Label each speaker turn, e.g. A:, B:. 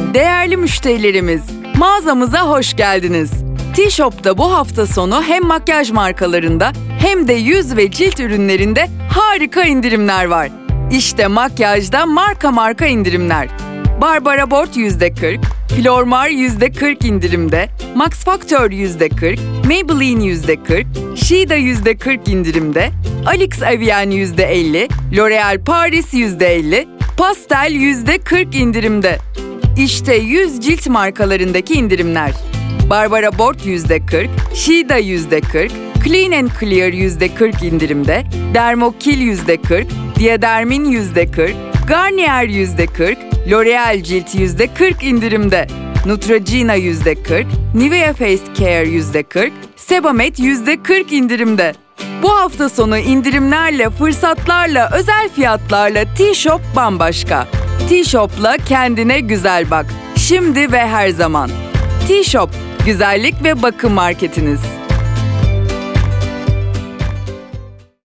A: Değerli müşterilerimiz, mağazamıza hoş geldiniz. T-Shop'ta bu hafta sonu hem makyaj markalarında hem de yüz ve cilt ürünlerinde harika indirimler var. İşte makyajda marka indirimler. Barbara Bort %40, Flormar %40 indirimde, Max Factor %40, Maybelline %40, Shida %40 indirimde, Alix Avian %50, L'Oréal Paris %50, Pastel %40 indirimde. İşte 100 cilt markalarındaki indirimler. Barbara Bort %40, Shida %40, Clean & Clear %40 indirimde, Dermokil %40, Diadermin %40, Garnier %40, L'Oréal Cilt %40 indirimde, Neutrogena %40, Nivea Face Care %40, Sebamed %40 indirimde. Bu hafta sonu indirimlerle, fırsatlarla, özel fiyatlarla T-Shop bambaşka. T-Shop'la kendine güzel bak. Şimdi ve her zaman. T-Shop, güzellik ve bakım marketiniz.